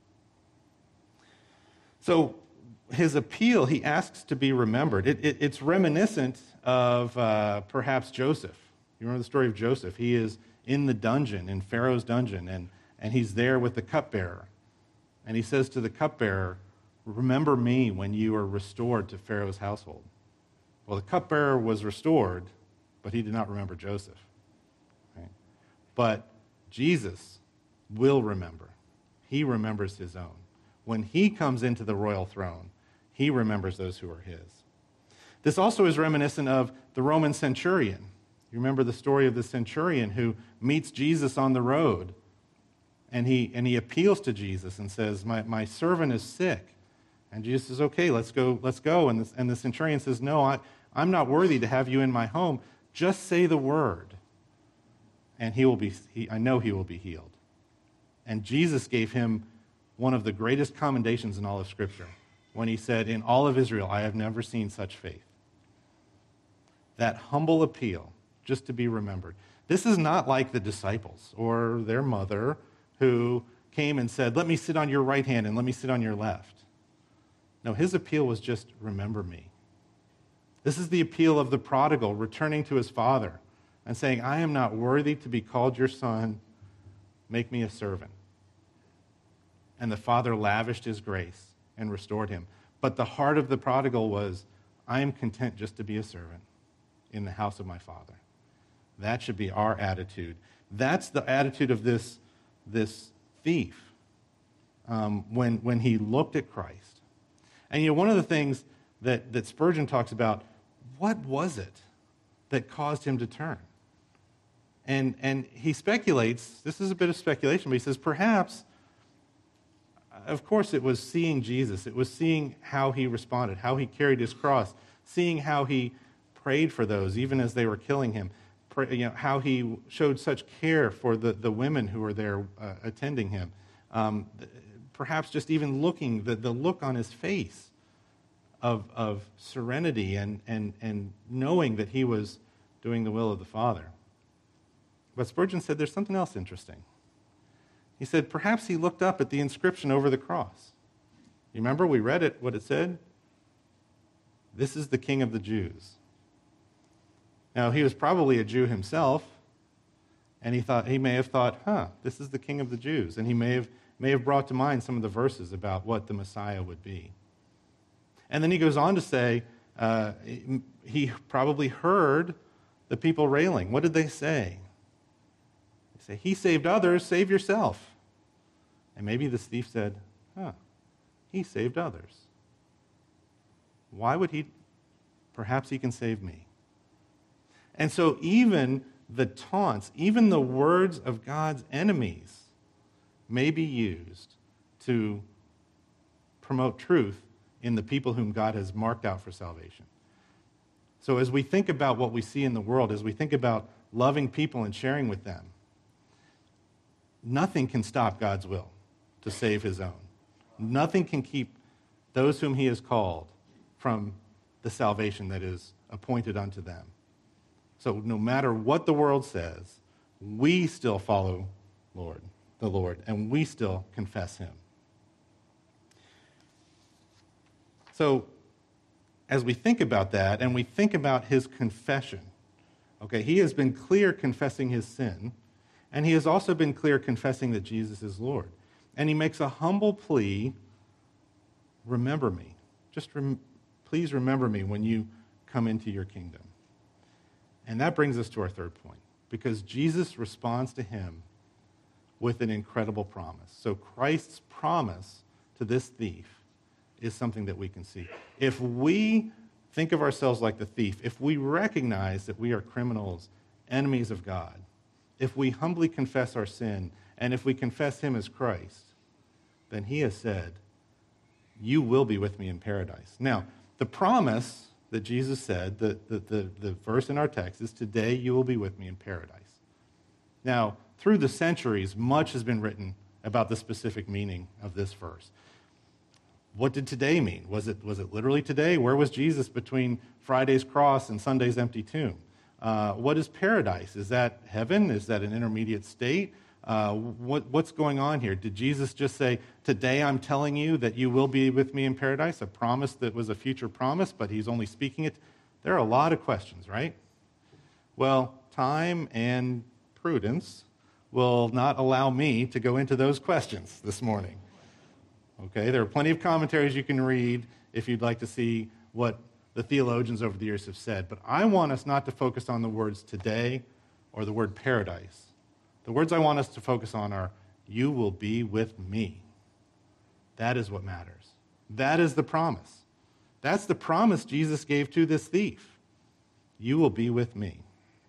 So his appeal, he asks to be remembered. It, it, it's reminiscent of uh, perhaps Joseph. You remember the story of Joseph? He is in the dungeon, in Pharaoh's dungeon, and, and he's there with the cupbearer. And he says to the cupbearer, remember me when you are restored to Pharaoh's household. Well, the cupbearer was restored, but he did not remember Joseph. Right? But Jesus will remember. He remembers his own. When he comes into the royal throne, he remembers those who are his. This also is reminiscent of the Roman centurion. You remember the story of the centurion who meets Jesus on the road, and he and he appeals to Jesus and says, my, my servant is sick. And Jesus says, okay, let's go, let's go. And, this, and the centurion says, no, I, I'm not worthy to have you in my home. Just say the word, and he will be. He, I know he will be healed. And Jesus gave him one of the greatest commendations in all of Scripture when he said, in all of Israel, I have never seen such faith. That humble appeal, just to be remembered. This is not like the disciples or their mother who came and said, let me sit on your right hand and let me sit on your left. No, his appeal was just, remember me. This is the appeal of the prodigal returning to his father and saying, I am not worthy to be called your son. Make me a servant. And the father lavished his grace and restored him. But the heart of the prodigal was, I am content just to be a servant in the house of my father. That should be our attitude. That's the attitude of this, this thief um, when, when he looked at Christ. And you know, one of the things that, that Spurgeon talks about, what was it that caused him to turn? And, and he speculates, this is a bit of speculation, but he says perhaps, of course, it was seeing Jesus. It was seeing how he responded, how he carried his cross, seeing how he prayed for those, even as they were killing him, Pray, you know, how he showed such care for the, the women who were there uh, attending him. Um, perhaps just even looking, the, the look on his face of, of serenity and, and, and knowing that he was doing the will of the Father. But Spurgeon said there's something else interesting. He said perhaps he looked up at the inscription over the cross. You remember we read it, what it said? This is the King of the Jews. Now, he was probably a Jew himself, and he thought he may have thought, huh, this is the King of the Jews. And he may have, may have brought to mind some of the verses about what the Messiah would be. And then he goes on to say, uh, he probably heard the people railing. What did they say? They say, he saved others, save yourself. And maybe this thief said, huh, he saved others. Why would he? Perhaps he can save me. And so even the taunts, even the words of God's enemies may be used to promote truth in the people whom God has marked out for salvation. So as we think about what we see in the world, as we think about loving people and sharing with them, nothing can stop God's will to save his own. Nothing can keep those whom he has called from the salvation that is appointed unto them. So no matter what the world says, we still follow Lord, the Lord, and we still confess him. So as we think about that, and we think about his confession, okay, he has been clear confessing his sin, and he has also been clear confessing that Jesus is Lord. And he makes a humble plea, remember me. Just rem- please remember me when you come into your kingdom. And that brings us to our third point, because Jesus responds to him with an incredible promise. So Christ's promise to this thief is something that we can see. If we think of ourselves like the thief, if we recognize that we are criminals, enemies of God, if we humbly confess our sin, and if we confess him as Christ, then he has said, you will be with me in paradise. Now, the promise that Jesus said, the, the, the, the verse in our text is, today you will be with me in paradise. Now, through the centuries, much has been written about the specific meaning of this verse. What did today mean? Was it, was it literally today? Where was Jesus between Friday's cross and Sunday's empty tomb? Uh, what is paradise? Is that heaven? Is that an intermediate state? Uh, what, what's going on here? Did Jesus just say, today I'm telling you that you will be with me in paradise, a promise that was a future promise, but he's only speaking it? There are a lot of questions, right? Well, time and prudence will not allow me to go into those questions this morning. Okay, there are plenty of commentaries you can read if you'd like to see what the theologians over the years have said, but I want us not to focus on the words today or the word paradise. The words I want us to focus on are, you will be with me. That is what matters. That is the promise. That's the promise Jesus gave to this thief. You will be with me.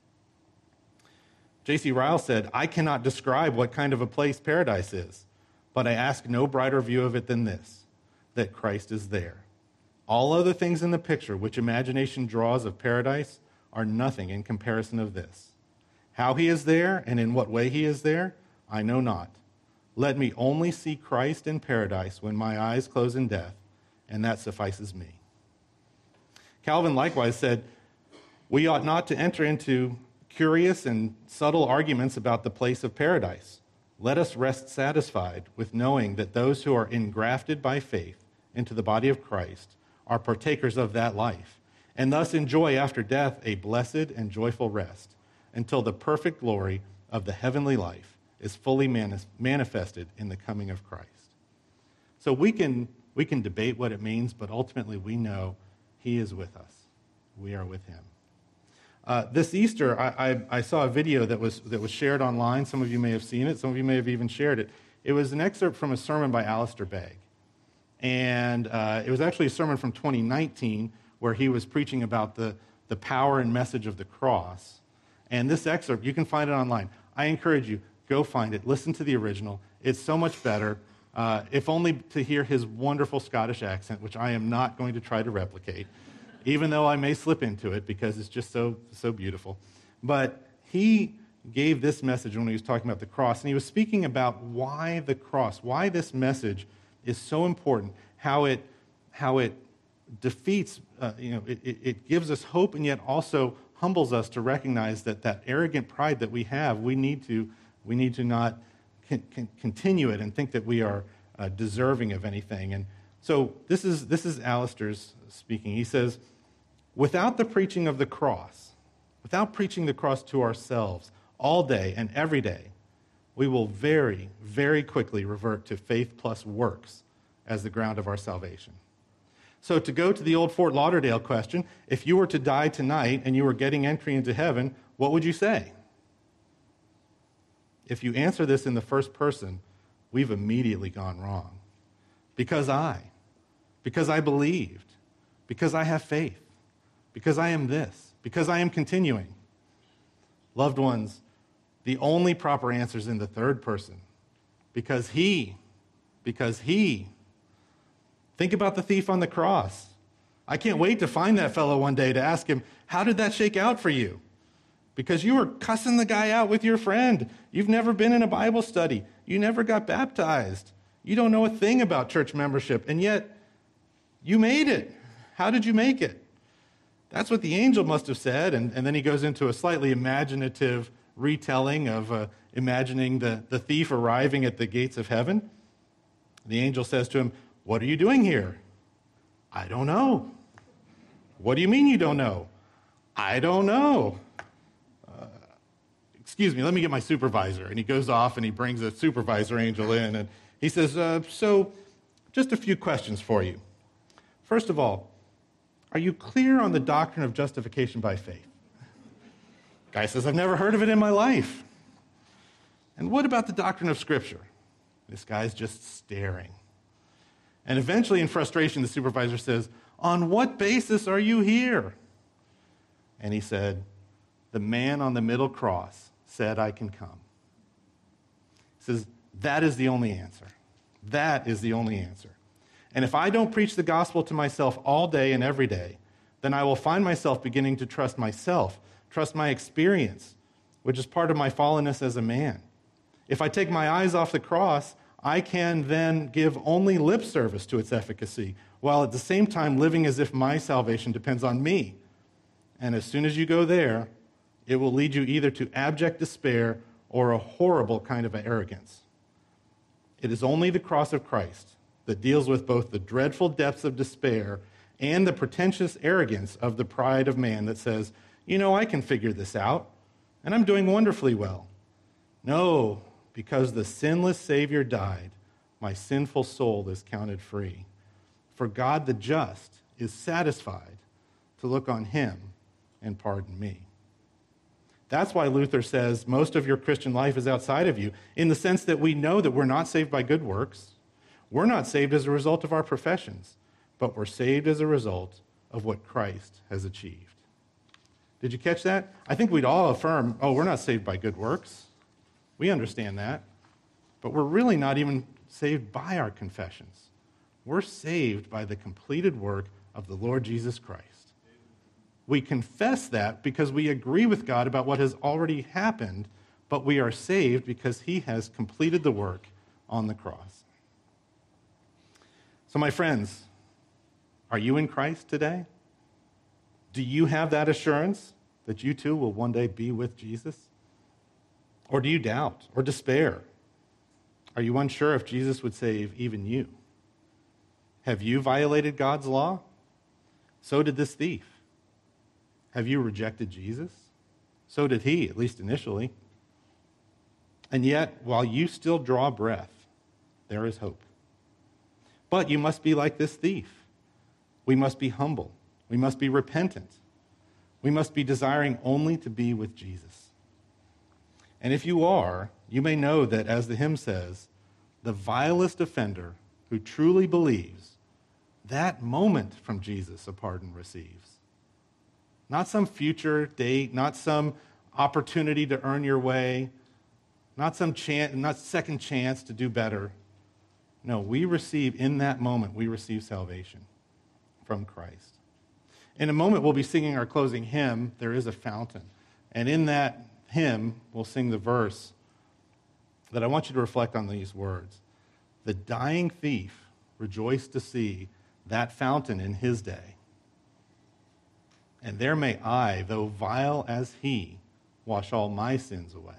J C Ryle said, I cannot describe what kind of a place paradise is, but I ask no brighter view of it than this, that Christ is there. All other things in the picture which imagination draws of paradise are nothing in comparison of this. How he is there and in what way he is there, I know not. Let me only see Christ in paradise when my eyes close in death, and that suffices me. Calvin likewise said, we ought not to enter into curious and subtle arguments about the place of paradise. Let us rest satisfied with knowing that those who are engrafted by faith into the body of Christ are partakers of that life, and thus enjoy after death a blessed and joyful rest, until the perfect glory of the heavenly life is fully manis- manifested in the coming of Christ. So we can, we can debate what it means, but ultimately we know he is with us. We are with him. Uh, this Easter, I, I, I saw a video that was, that was shared online. Some of you may have seen it. Some of you may have even shared it. It was an excerpt from a sermon by Alistair Begg. And uh, it was actually a sermon from twenty nineteen where he was preaching about the, the power and message of the cross. And this excerpt, you can find it online. I encourage you, go find it. Listen to the original. It's so much better, uh, if only to hear his wonderful Scottish accent, which I am not going to try to replicate, even though I may slip into it because it's just so, so beautiful. But he gave this message when he was talking about the cross, and he was speaking about why the cross, why this message is so important, how it, how it defeats, uh, you know, it, it, it gives us hope and yet also humbles us to recognize that that arrogant pride that we have, we need to, we need to not con- con- continue it and think that we are uh, deserving of anything. And so this is, this is Alistair's speaking. He says, without the preaching of the cross, without preaching the cross to ourselves all day and every day, we will very, very quickly revert to faith plus works as the ground of our salvation. So to go to the old Fort Lauderdale question, if you were to die tonight and you were getting entry into heaven, what would you say? If you answer this in the first person, we've immediately gone wrong. Because I, because I believed, because I have faith, because I am this, because I am continuing. Loved ones, the only proper answer is in the third person. Because he, because he. Think about the thief on the cross. I can't wait to find that fellow one day to ask him, how did that shake out for you? Because you were cussing the guy out with your friend. You've never been in a Bible study. You never got baptized. You don't know a thing about church membership, and yet you made it. How did you make it? That's what the angel must have said, and, and then he goes into a slightly imaginative retelling of uh, imagining the, the thief arriving at the gates of heaven. The angel says to him, what are you doing here? I don't know. What do you mean you don't know? I don't know. Uh, excuse me, let me get my supervisor. And he goes off and he brings a supervisor angel in, and he says, uh, so just a few questions for you. First of all, are you clear on the doctrine of justification by faith? Guy says, I've never heard of it in my life. And what about the doctrine of Scripture? This guy's just staring. And eventually, in frustration, the supervisor says, on what basis are you here? And he said, the man on the middle cross said I can come. He says, that is the only answer. That is the only answer. And if I don't preach the gospel to myself all day and every day, then I will find myself beginning to trust myself, trust my experience, which is part of my fallenness as a man. If I take my eyes off the cross, I can then give only lip service to its efficacy, while at the same time living as if my salvation depends on me. And as soon as you go there, it will lead you either to abject despair or a horrible kind of arrogance. It is only the cross of Christ that deals with both the dreadful depths of despair and the pretentious arrogance of the pride of man that says, you know, I can figure this out, and I'm doing wonderfully well. No, because the sinless Savior died, my sinful soul is counted free. For God the just is satisfied to look on him and pardon me. That's why Luther says most of your Christian life is outside of you, in the sense that we know that we're not saved by good works. We're not saved as a result of our professions, but we're saved as a result of what Christ has achieved. Did you catch that? I think we'd all affirm, oh, we're not saved by good works. We understand that. But we're really not even saved by our confessions. We're saved by the completed work of the Lord Jesus Christ. We confess that because we agree with God about what has already happened, but we are saved because he has completed the work on the cross. So, my friends, are you in Christ today? Do you have that assurance that you too will one day be with Jesus? Or do you doubt or despair? Are you unsure if Jesus would save even you? Have you violated God's law? So did this thief. Have you rejected Jesus? So did he, at least initially. And yet, while you still draw breath, there is hope. But you must be like this thief. We must be humble. We must be repentant. We must be desiring only to be with Jesus. And if you are, you may know that, as the hymn says, the vilest offender who truly believes, that moment from Jesus a pardon receives. Not some future date, not some opportunity to earn your way, not some chance, not second chance to do better. No, we receive, in that moment, we receive salvation from Christ. In a moment, we'll be singing our closing hymn, There is a Fountain. And in that hymn, we'll sing the verse that I want you to reflect on these words. The dying thief rejoiced to see that fountain in his day. And there may I, though vile as he, wash all my sins away.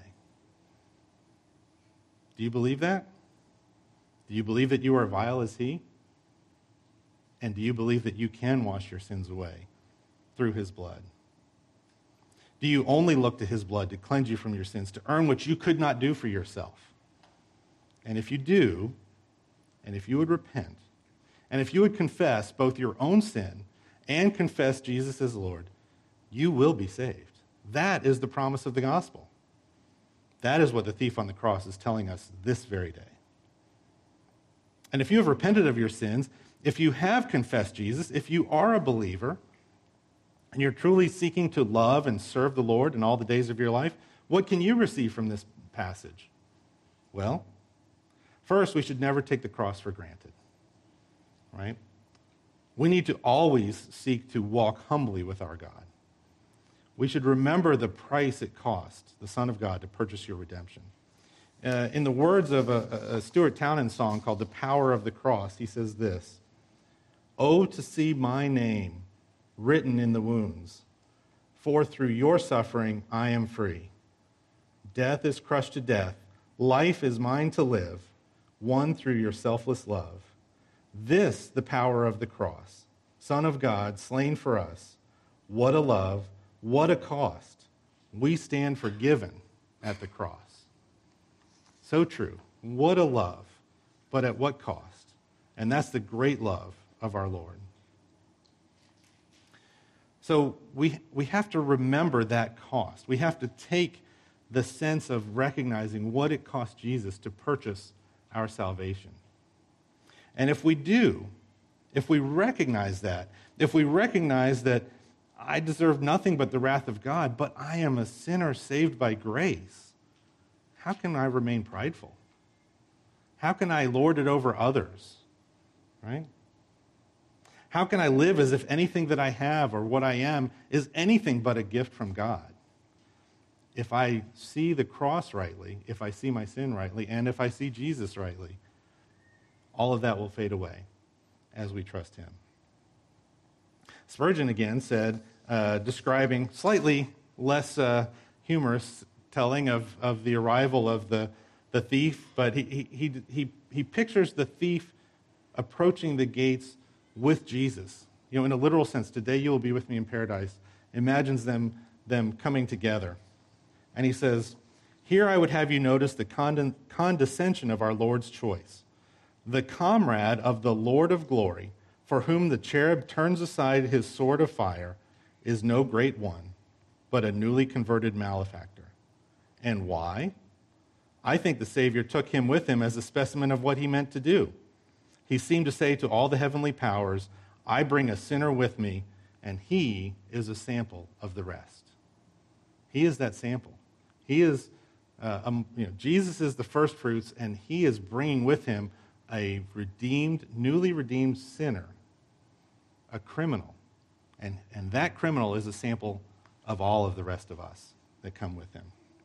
Do you believe that? Do you believe that you are vile as he? And do you believe that you can wash your sins away through his blood? Do you only look to his blood to cleanse you from your sins, to earn what you could not do for yourself? And if you do, and if you would repent, and if you would confess both your own sin and confess Jesus as Lord, you will be saved. That is the promise of the gospel. That is what the thief on the cross is telling us this very day. And if you have repented of your sins, if you have confessed Jesus, if you are a believer, and you're truly seeking to love and serve the Lord in all the days of your life, what can you receive from this passage? Well, first, we should never take the cross for granted, right? We need to always seek to walk humbly with our God. We should remember the price it cost the Son of God to purchase your redemption. Uh, in the words of a, a Stuart Townend song called The Power of the Cross, he says this, "Oh, to see my name written in the wounds, for through your suffering I am free. Death is crushed to death, life is mine to live, won through your selfless love. This the power of the cross, Son of God, slain for us. What a love, what a cost. We stand forgiven at the cross." So true. What a love, but at what cost? And that's the great love of our Lord. So we, we have to remember that cost. We have to take the sense of recognizing what it cost Jesus to purchase our salvation. And if we do, if we recognize that, if we recognize that I deserve nothing but the wrath of God, but I am a sinner saved by grace, how can I remain prideful? How can I lord it over others, right? How can I live as if anything that I have or what I am is anything but a gift from God? If I see the cross rightly, if I see my sin rightly, and if I see Jesus rightly, all of that will fade away as we trust him. Spurgeon again said, uh, describing slightly less uh, humorous telling of, of the arrival of the, the thief, but he, he, he, he, he pictures the thief approaching the gates with Jesus. You know, in a literal sense, today you will be with me in paradise. Imagines them, them coming together. And he says, "Here I would have you notice the conde- condescension of our Lord's choice. The comrade of the Lord of glory, for whom the cherub turns aside his sword of fire, is no great one, but a newly converted malefactor. And why? I think the Savior took him with him as a specimen of what he meant to do. He seemed to say to all the heavenly powers, I bring a sinner with me, and he is a sample of the rest." He is that sample. He is, uh, um, you know, Jesus is the first fruits, and he is bringing with him a redeemed, newly redeemed sinner, a criminal. And, and that criminal is a sample of all of the rest of us that come with him.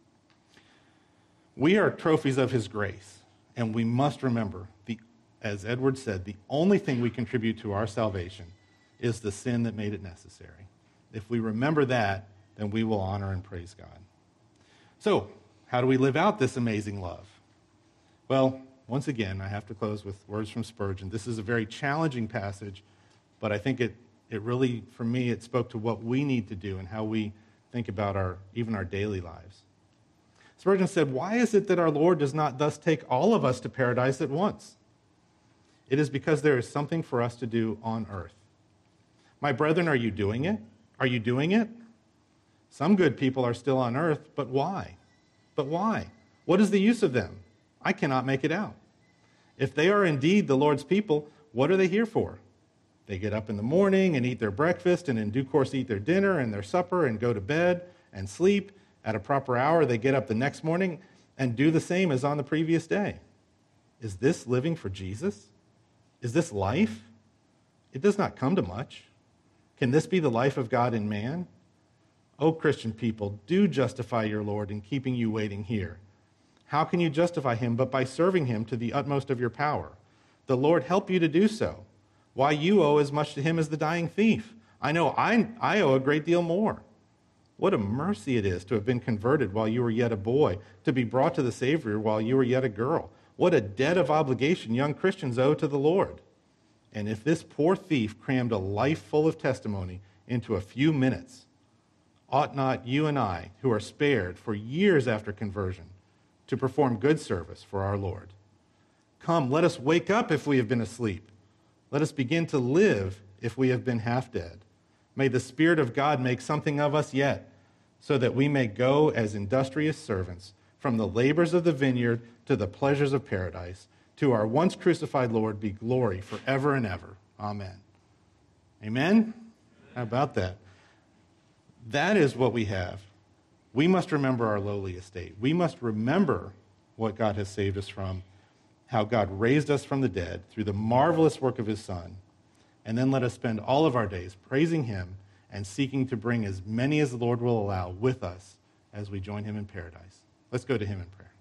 We are trophies of his grace, and we must remember, the, as Edward said, the only thing we contribute to our salvation is the sin that made it necessary. If we remember that, then we will honor and praise God. So, how do we live out this amazing love? Well, once again, I have to close with words from Spurgeon. This is a very challenging passage, but I think it, it really, for me, it spoke to what we need to do and how we think about our even our daily lives. Spurgeon said, "Why is it that our Lord does not thus take all of us to paradise at once? It is because there is something for us to do on earth. My brethren, are you doing it? Are you doing it? Some good people are still on earth, but why? But why? What is the use of them? I cannot make it out. If they are indeed the Lord's people, what are they here for? They get up in the morning and eat their breakfast, and in due course eat their dinner and their supper and go to bed and sleep. At a proper hour, they get up the next morning and do the same as on the previous day. Is this living for Jesus? Is this life? It does not come to much. Can this be the life of God in man? O Christian people, do justify your Lord in keeping you waiting here. How can you justify him but by serving him to the utmost of your power? The Lord help you to do so. Why you owe as much to him as the dying thief. I know I, I owe a great deal more. What a mercy it is to have been converted while you were yet a boy, to be brought to the Savior while you were yet a girl. What a debt of obligation young Christians owe to the Lord. And if this poor thief crammed a life full of testimony into a few minutes, ought not you and I, who are spared for years after conversion, to perform good service for our Lord? Come, let us wake up if we have been asleep. Let us begin to live if we have been half dead. May the Spirit of God make something of us yet, so that we may go as industrious servants from the labors of the vineyard to the pleasures of paradise. To our once crucified Lord be glory forever and ever. Amen. Amen? How about that? That is what we have. We must remember our lowly estate. We must remember what God has saved us from, how God raised us from the dead through the marvelous work of his Son. And then let us spend all of our days praising him and seeking to bring as many as the Lord will allow with us as we join him in paradise. Let's go to him in prayer.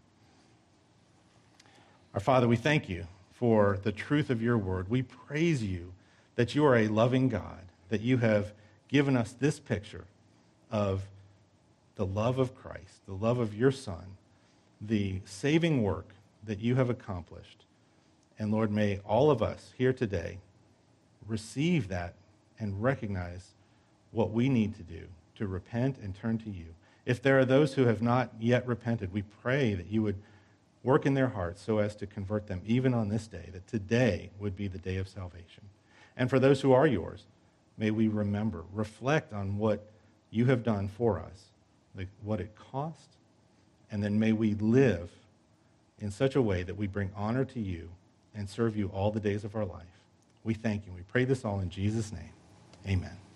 Our Father, we thank you for the truth of your word. We praise you that you are a loving God, that you have given us this picture of the love of Christ, the love of your Son, the saving work that you have accomplished. And Lord, may all of us here today receive that and recognize what we need to do to repent and turn to you. If there are those who have not yet repented, we pray that you would work in their hearts so as to convert them even on this day, that today would be the day of salvation. And for those who are yours, may we remember, reflect on what you have done for us, like what it cost, and then may we live in such a way that we bring honor to you and serve you all the days of our life. We thank you. We pray this all in Jesus' name. Amen.